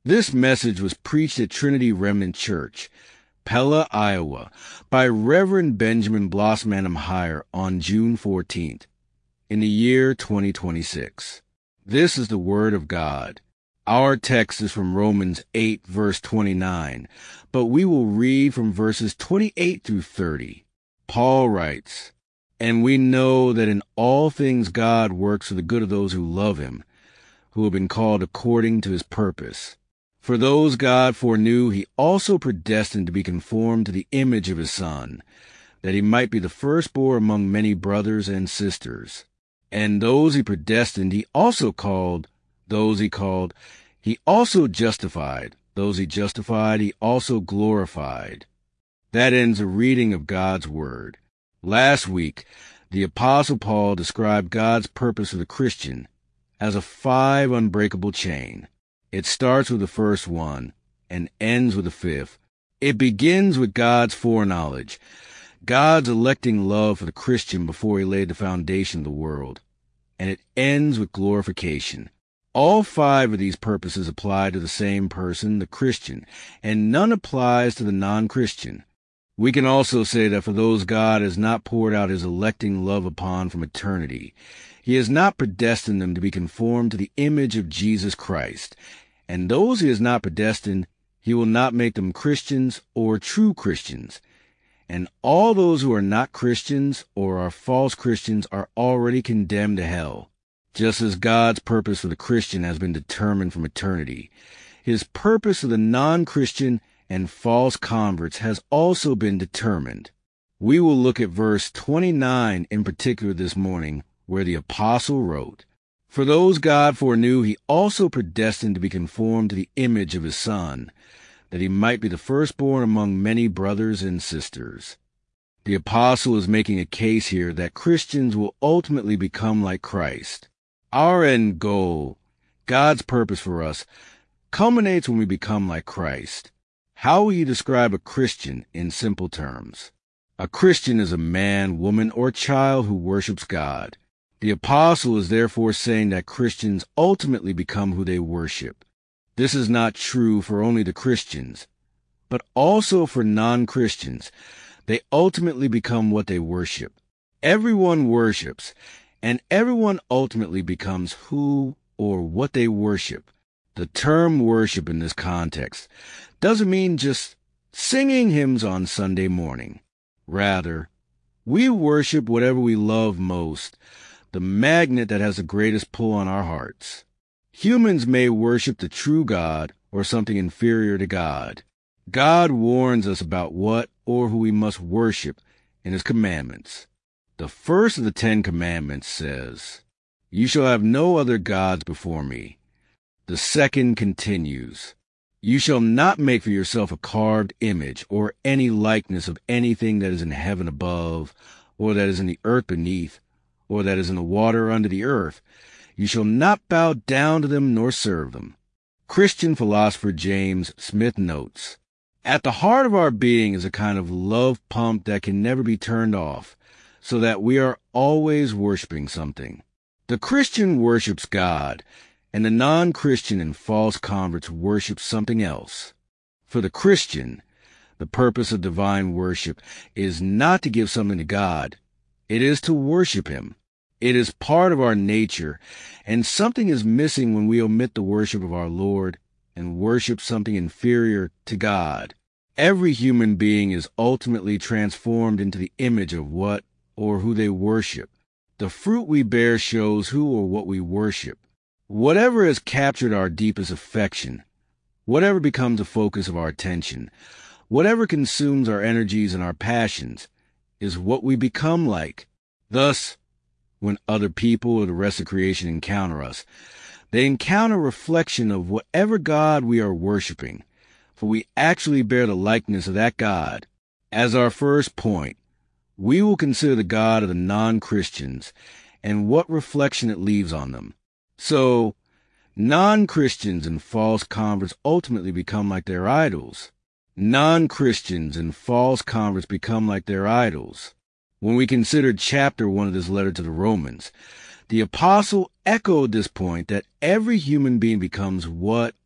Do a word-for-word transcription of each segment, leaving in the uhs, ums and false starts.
This message was preached at Trinity Remnant Church, Pella, Iowa, by Reverend Benjamin Blossman Higher on June fourteenth, in the year twenty twenty-six. This is the Word of God. Our text is from Romans eight, verse twenty-nine, but we will read from verses twenty-eight through thirty. Paul writes, "And we know that in all things God works for the good of those who love him, who have been called according to his purpose. For those God foreknew, he also predestined to be conformed to the image of his Son, that he might be the firstborn among many brothers and sisters. And those he predestined, he also called. Those he called, he also justified. Those he justified, he also glorified." That ends a reading of God's Word. Last week, the Apostle Paul described God's purpose for the Christian as a five unbreakable chain. It starts with the first one and ends with the fifth. It begins with God's foreknowledge, God's electing love for the Christian before he laid the foundation of the world. And it ends with glorification. All five of these purposes apply to the same person, the Christian, and none applies to the non-Christian. We can also say that for those God has not poured out his electing love upon from eternity, he has not predestined them to be conformed to the image of Jesus Christ. And those he has not predestined, he will not make them Christians or true Christians. And all those who are not Christians or are false Christians are already condemned to hell. Just as God's purpose for the Christian has been determined from eternity, his purpose for the non-Christian and false converts has also been determined. We will look at verse twenty-nine in particular this morning, where the apostle wrote, "For those God foreknew, he also predestined to be conformed to the image of his Son, that he might be the firstborn among many brothers and sisters." The apostle is making a case here that Christians will ultimately become like Christ. Our end goal, God's purpose for us, culminates when we become like Christ. How will you describe a Christian in simple terms? A Christian is a man, woman, or child who worships God. The apostle is therefore saying that Christians ultimately become who they worship. This is not true for only the Christians, but also for non-Christians. They ultimately become what they worship. Everyone worships, and everyone ultimately becomes who or what they worship. The term worship in this context doesn't mean just singing hymns on Sunday morning. Rather, we worship whatever we love most, the magnet that has the greatest pull on our hearts. Humans may worship the true God or something inferior to God. God warns us about what or who we must worship in his commandments. The first of the Ten Commandments says, "You shall have no other gods before me." The second continues, "You shall not make for yourself a carved image or any likeness of anything that is in heaven above, or that is in the earth beneath, or that is in the water under the earth. You shall not bow down to them nor serve them." Christian philosopher James Smith notes, "At the heart of our being is a kind of love pump that can never be turned off, so that we are always worshiping something." The Christian worships God, and the non-Christian and false converts worship something else. For the Christian, the purpose of divine worship is not to give something to God. It is to worship him. It is part of our nature, and something is missing when we omit the worship of our Lord and worship something inferior to God. Every human being is ultimately transformed into the image of what or who they worship. The fruit we bear shows who or what we worship. Whatever has captured our deepest affection, whatever becomes the focus of our attention, whatever consumes our energies and our passions, is what we become like. Thus, when other people or the rest of creation encounter us, they encounter a reflection of whatever God we are worshiping, for we actually bear the likeness of that God. As our first point, we will consider the God of the non-Christians and what reflection it leaves on them. So, non-Christians and false converts ultimately become like their idols. Non-Christians and false converts become like their idols. When we considered chapter one of this letter to the Romans, the apostle echoed this point that every human being becomes what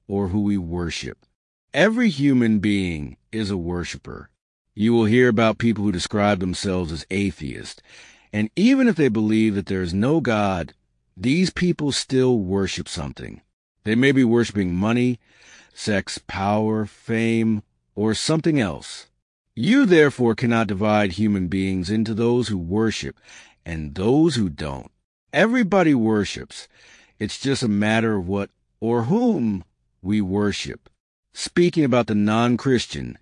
or who we worship. Every human being is a worshiper. You will hear about people who describe themselves as atheists, and even if they believe that there is no God, these people still worship something. They may be worshiping money, sex, power, fame, or something else. You therefore cannot divide human beings into those who worship and those who don't. Everybody worships. It's just a matter of what or whom we worship. Speaking about the non-Christian,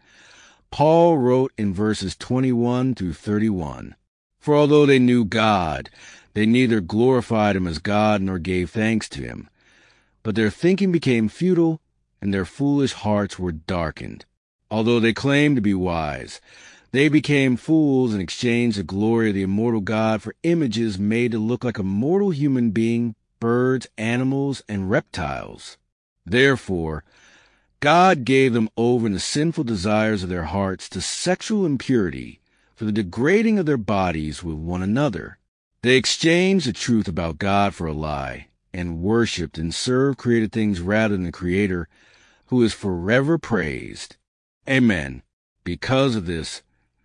Paul wrote in verses twenty-one through thirty-one, "For although they knew God, they neither glorified him as God nor gave thanks to him. But their thinking became futile, and their foolish hearts were darkened. Although they claimed to be wise, they became fools and exchanged the glory of the immortal God for images made to look like a mortal human being, birds, animals, and reptiles. Therefore, God gave them over in the sinful desires of their hearts to sexual impurity, for the degrading of their bodies with one another. They exchanged the truth about God for a lie, and worshipped and served created things rather than the Creator, who is forever praised." Amen. Because of this,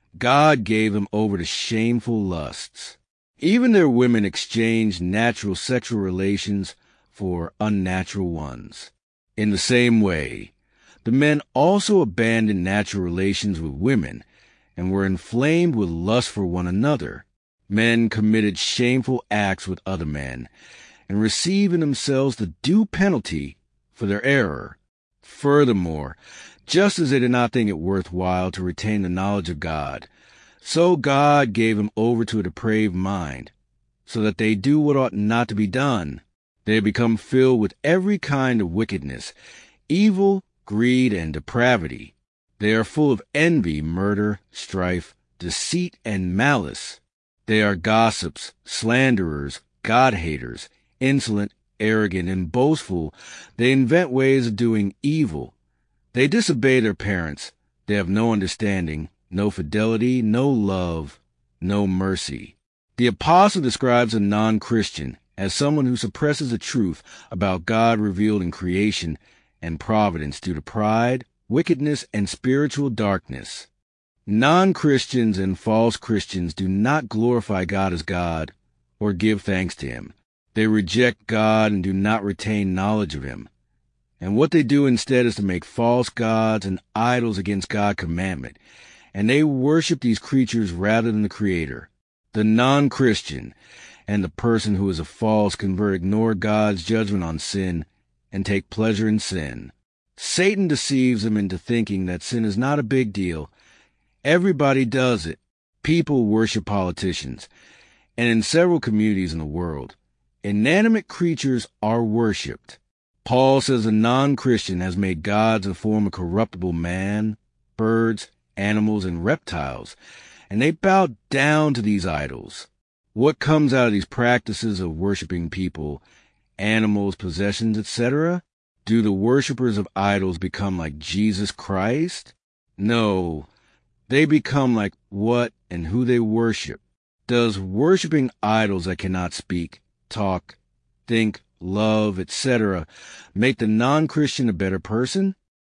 God gave them over to shameful lusts. Even their women exchanged natural sexual relations for unnatural ones. In the same way, the men also abandoned natural relations with women and were inflamed with lust for one another. Men committed shameful acts with other men and received in themselves the due penalty for their error. Furthermore, just as they did not think it worthwhile to retain the knowledge of God, so God gave them over to a depraved mind, so that they do what ought not to be done. They have become filled with every kind of wickedness, evil, greed, and depravity. They are full of envy, murder, strife, deceit, and malice. They are gossips, slanderers, God-haters, insolent, arrogant, and boastful. They invent ways of doing evil. They disobey their parents. They have no understanding, no fidelity, no love, no mercy. The apostle describes a non-Christian as someone who suppresses the truth about God revealed in creation and providence due to pride, wickedness, and spiritual darkness. Non-Christians and false Christians do not glorify God as God or give thanks to him. They reject God and do not retain knowledge of him. And what they do instead is to make false gods and idols against God's commandment, and they worship these creatures rather than the Creator. The non-Christian and the person who is a false convert ignore God's judgment on sin and take pleasure in sin. Satan deceives them into thinking that sin is not a big deal. Everybody does it. People worship politicians, and in several communities in the world, inanimate creatures are worshipped. Paul says a non-Christian has made gods in the form of corruptible man, birds, animals, and reptiles, and they bow down to these idols. What comes out of these practices of worshiping people, animals, possessions, et cetera? Do the worshippers of idols become like Jesus Christ? No, they become like what and who they worship. Does worshiping idols that cannot speak, talk, think, love, et cetera make the non-Christian a better person?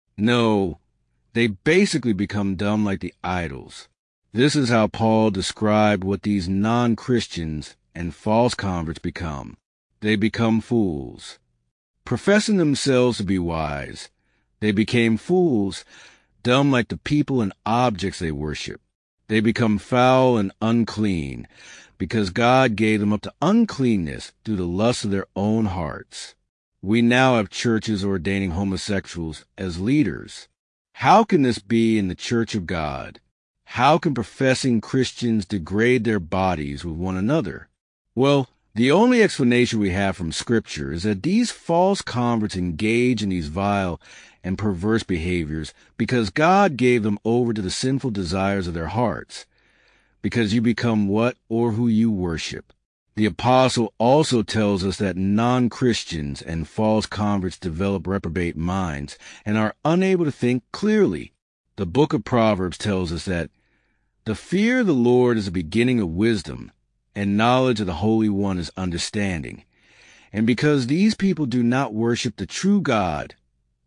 No, they basically become dumb like the idols. This is how Paul described what these non-Christians and false converts become. They become fools. Professing themselves to be wise, they became fools, dumb like the people and objects they worship. They become foul and unclean, because God gave them up to uncleanness through the lust of their own hearts. We now have churches ordaining homosexuals as leaders. How can this be in the church of God? How can professing Christians degrade their bodies with one another? Well, the only explanation we have from Scripture is that these false converts engage in these vile and perverse behaviors because God gave them over to the sinful desires of their hearts, because you become what or who you worship. The apostle also tells us that non-Christians and false converts develop reprobate minds and are unable to think clearly. The book of Proverbs tells us that the fear of the Lord is the beginning of wisdom, and knowledge of the Holy One is understanding. And because these people do not worship the true God,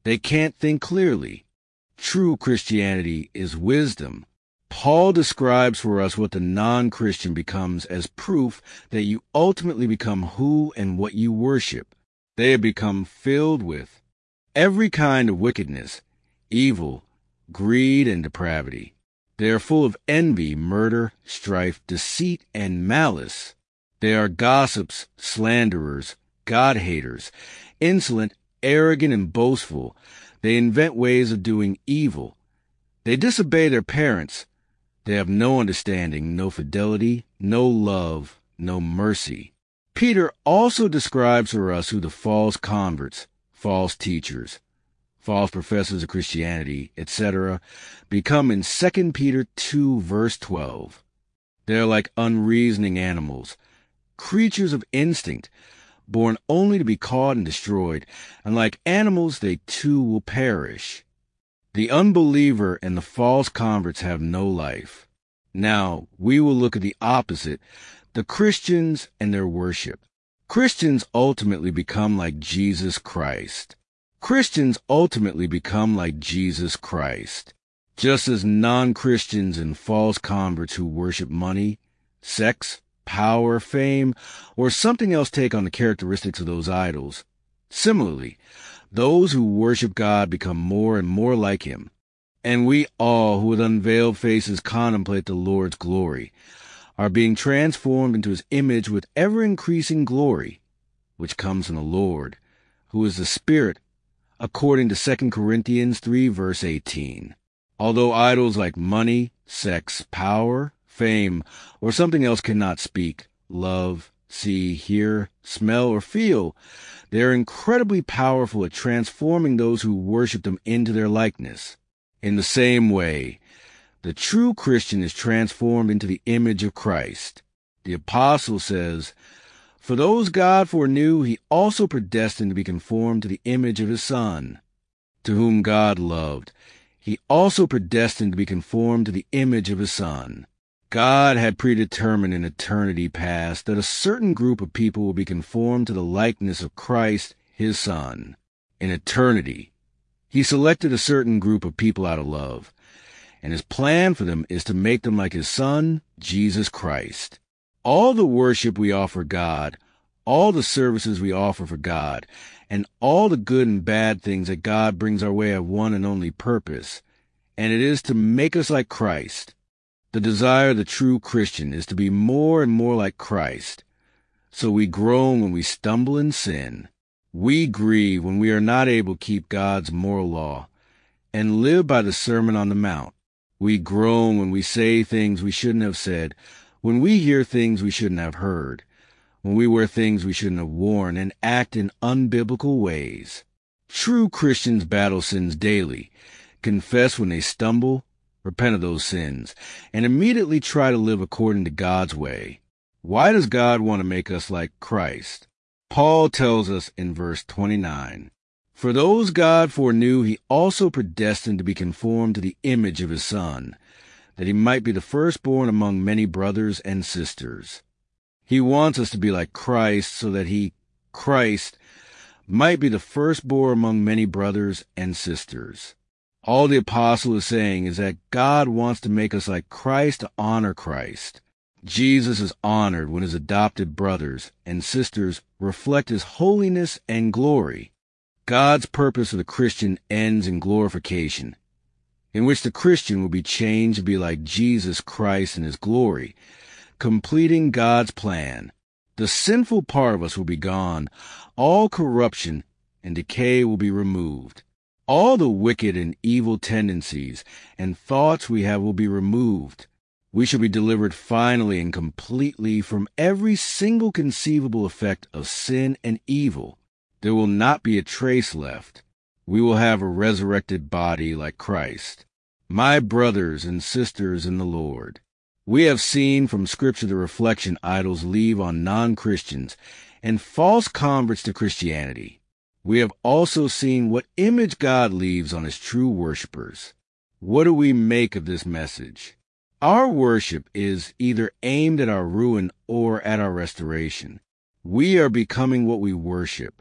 They can't think clearly. True Christianity is wisdom. Paul describes for us what the non-Christian becomes as proof that you ultimately become who and what you worship. They have become filled with every kind of wickedness, evil, greed, and depravity. They are full of envy, murder, strife, deceit, and malice. They are gossips, slanderers, God-haters, insolent, arrogant, and boastful. They invent ways of doing evil. They disobey their parents. They have no understanding, no fidelity, no love, no mercy. Peter also describes for us who the false converts, false teachers, false professors of Christianity, et cetera, become in Second Peter two, verse twelve. They are like unreasoning animals, creatures of instinct, born only to be caught and destroyed, and like animals they too will perish. The unbeliever and the false converts have no life. Now, we will look at the opposite, the Christians and their worship. Christians ultimately become like Jesus Christ. Christians ultimately become like Jesus Christ. Just as non-Christians and false converts who worship money, sex, power, fame, or something else take on the characteristics of those idols, similarly, those who worship God become more and more like Him. And we all who with unveiled faces contemplate the Lord's glory are being transformed into His image with ever-increasing glory, which comes from the Lord, who is the Spirit, according to Second Corinthians three, verse eighteen. Although idols like money, sex, power, fame, or something else cannot speak, love, see, hear, smell, or feel, they are incredibly powerful at transforming those who worship them into their likeness. In the same way, the true Christian is transformed into the image of Christ. The apostle says, "For those God foreknew, He also predestined to be conformed to the image of His Son, to whom God loved. He also predestined to be conformed to the image of His Son." God had predetermined in eternity past that a certain group of people will be conformed to the likeness of Christ, His Son. In eternity, He selected a certain group of people out of love, and His plan for them is to make them like His Son, Jesus Christ. All the worship we offer God, all the services we offer for God, and all the good and bad things that God brings our way have one and only purpose, and it is to make us like Christ. The desire of the true Christian is to be more and more like Christ. So we groan when we stumble in sin. We grieve when we are not able to keep God's moral law and live by the Sermon on the Mount. We groan when we say things we shouldn't have said, when we hear things we shouldn't have heard, when we wear things we shouldn't have worn, and act in unbiblical ways. True Christians battle sins daily, confess when they stumble, repent of those sins, and immediately try to live according to God's way. Why does God want to make us like Christ? Paul tells us in verse twenty-nine, "For those God foreknew, He also predestined to be conformed to the image of His Son, that He might be the firstborn among many brothers and sisters." He wants us to be like Christ so that He, Christ, might be the firstborn among many brothers and sisters. All the apostle is saying is that God wants to make us like Christ to honor Christ. Jesus is honored when His adopted brothers and sisters reflect His holiness and glory. God's purpose for the Christian ends in glorification, in which the Christian will be changed to be like Jesus Christ in His glory, completing God's plan. The sinful part of us will be gone. All corruption and decay will be removed. All the wicked and evil tendencies and thoughts we have will be removed. We shall be delivered finally and completely from every single conceivable effect of sin and evil. There will not be a trace left. We will have a resurrected body like Christ. My brothers and sisters in the Lord, we have seen from Scripture the reflection idols leave on non-Christians and false converts to Christianity. We have also seen what image God leaves on His true worshipers. What do we make of this message? Our worship is either aimed at our ruin or at our restoration. We are becoming what we worship.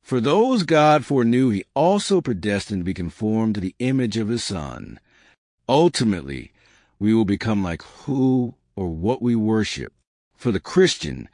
For those God foreknew, he also predestined to be conformed to the image of his Son. Ultimately, we will become like who or what we worship. For the Christian,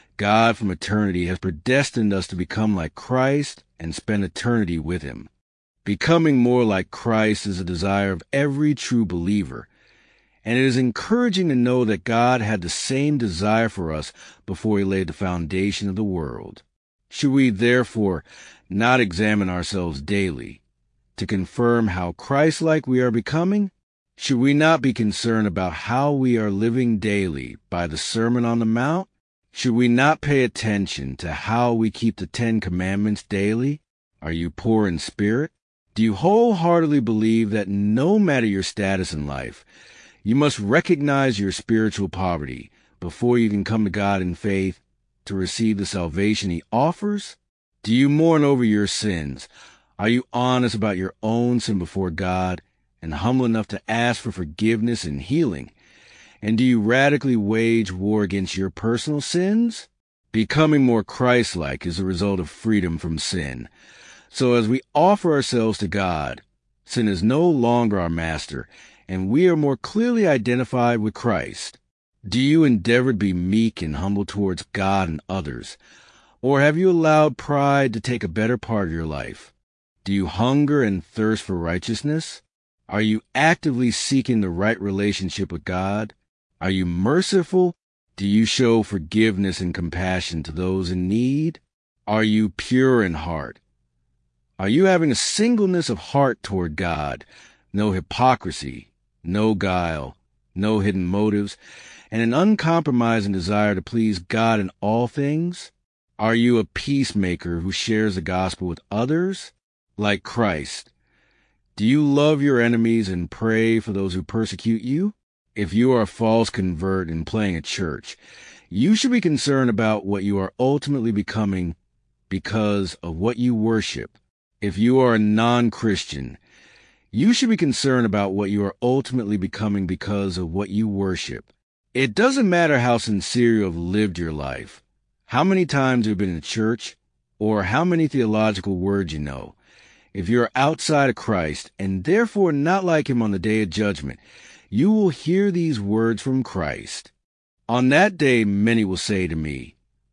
God from eternity has predestined us to become like Christ and spend eternity with him. Becoming more like Christ is a desire of every true believer, and it is encouraging to know that God had the same desire for us before he laid the foundation of the world. Should we therefore not examine ourselves daily to confirm how Christ-like we are becoming? Should we not be concerned about how we are living daily by the Sermon on the Mount? Should we not pay attention to how we keep the Ten Commandments daily? Are you poor in spirit? Do you wholeheartedly believe that no matter your status in life, you must recognize your spiritual poverty before you can come to God in faith to receive the salvation he offers? Do you mourn over your sins? Are you honest about your own sin before God and humble enough to ask for forgiveness and healing? And do you radically wage war against your personal sins? Becoming more Christ-like is a result of freedom from sin. So as we offer ourselves to God, sin is no longer our master, and we are more clearly identified with Christ. Do you endeavor to be meek and humble towards God and others? Or have you allowed pride to take a better part of your life? Do you hunger and thirst for righteousness? Are you actively seeking the right relationship with God? Are you merciful? Do you show forgiveness and compassion to those in need? Are you pure in heart? Are you having a singleness of heart toward God, no hypocrisy, no guile, no hidden motives, and an uncompromising desire to please God in all things? Are you a peacemaker who shares the gospel with others, like Christ? Do you love your enemies and pray for those who persecute you? If you are a false convert and playing at church, you should be concerned about what you are ultimately becoming because of what you worship. If you are a non-Christian, you should be concerned about what you are ultimately becoming because of what you worship. It doesn't matter how sincere you have lived your life, how many times you've been in church, or how many theological words you know. If you are outside of Christ and therefore not like him on the day of judgment, you will hear these words from Christ. On that day many will say to me,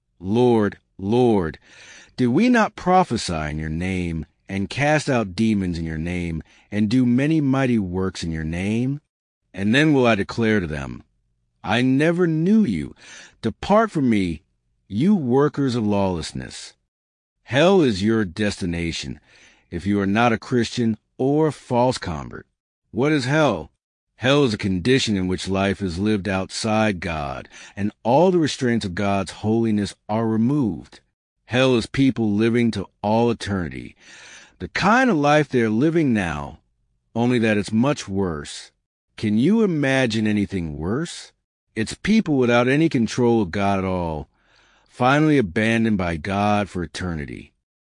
Lord, Lord, did we not prophesy in your name, and cast out demons in your name, and do many mighty works in your name? And then will I declare to them, I never knew you. Depart from me, you workers of lawlessness. Hell is your destination if you are not a Christian or a false convert. What is hell? Hell is a condition in which life is lived outside God, and all the restraints of God's holiness are removed. Hell is people living to all eternity. The kind of life they're living now, only that it's much worse. Can you imagine anything worse? It's people without any control of God at all, finally abandoned by God for eternity.